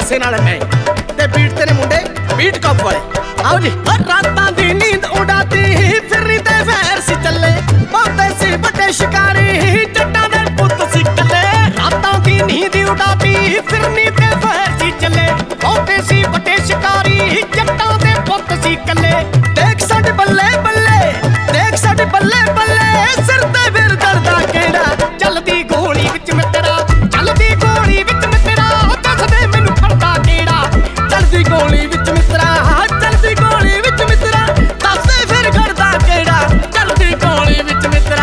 ਕਿਸੇ ਨਾਲ ਮੈਂ ਤੇ ਬੀਟ ਤੇ ਨੇ ਮੁੰਡੇ ਬੀਟ ਕੱਪ ਵਾਲੇ। ਆਓ ਜੀ। ਰਾਤਾਂ ਦੀ ਨੀਂਦ ਉਡਾਤੀ ਫਿਰਨੀ ਤੇ ਫੈਰ ਸੀ ਚੱਲੇ, ਬਹੁਤੇ ਸੀ ਵੱਡੇ ਸ਼ਿਕਾਰੀ ਜੱਟਾਂ ਦੇ ਪੁੱਤ ਸੀ ਕੱਲੇ। ਰਾਤਾਂ ਦੀ ਨੀਂਦ ਉਡਾਤੀ ਫਿਰਨੀ ਤੇ ਫੈਰ ਸੀ ਚੱਲੇ, ਬਹੁਤੇ ਸੀ ਵੱਡੇ ਸ਼ਿਕਾਰੀ ਜੱਟਾਂ ਦੇ ਪੁੱਤ ਸੀ ਕੱਲੇ। ਦੇਖ ਸਾਡੇ ਬੱਲੇ ਬੱਲੇ, ਦੇਖ ਸਾਡੇ ਬੱਲੇ ਬੱਲੇ, ਸਿਰ ਤੇ ਫਿਰ ਦਰਦਾ ਕਿਹੜਾ ਚੱਲਦੀ ਗੋਲੀ ਵਿੱਚ ਮਿੱਤਰਾ, ਚੱਲਦੀ ਗੋਲੀ ਵਿੱਚ ਮਿੱਤਰਾ, ਦੱਸਦੇ ਮੈਨੂੰ ਫੜਦਾ ਕਿਹੜਾ ਚੱਲਦੀ ਗੋਲੀ ਵਿੱਚ ਮਿੱਤਰਾ, ਚੱਲਦੀ ਗੋਲੀ ਵਿੱਚ ਮਿੱਤਰਾ, ਦੱਸਦੇ ਫਿਰ ਖੜਦਾ ਕਿਹੜਾ ਚੱਲਦੀ ਗੋਲੀ ਵਿੱਚ ਮਿੱਤਰਾ।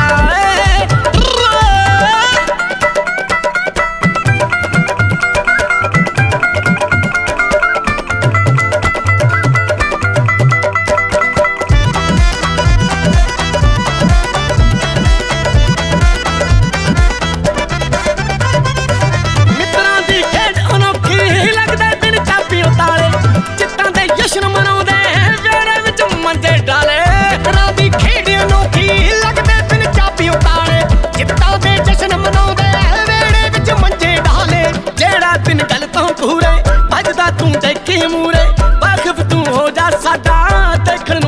ਤੂੰ ਦੇਖੀ ਮੂਰੇ ਵਾਕਫ ਤੂੰ ਹੋ ਜਾ ਸਾਡਾ, ਦੇਖਣ